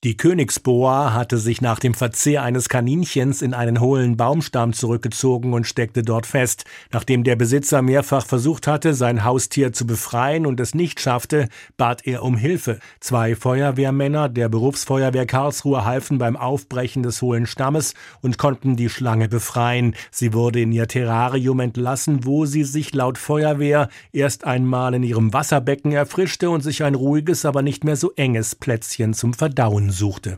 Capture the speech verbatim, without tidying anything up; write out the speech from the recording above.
Die Königsboa hatte sich nach dem Verzehr eines Kaninchens in einen hohlen Baumstamm zurückgezogen und steckte dort fest. Nachdem der Besitzer mehrfach versucht hatte, sein Haustier zu befreien und es nicht schaffte, bat er um Hilfe. Zwei Feuerwehrmänner der Berufsfeuerwehr Karlsruhe halfen beim Aufbrechen des hohlen Stammes und konnten die Schlange befreien. Sie wurde in ihr Terrarium entlassen, wo sie sich laut Feuerwehr erst einmal in ihrem Wasserbecken erfrischte und sich ein ruhiges, aber nicht mehr so enges Plätzchen zum Verdauen suchte.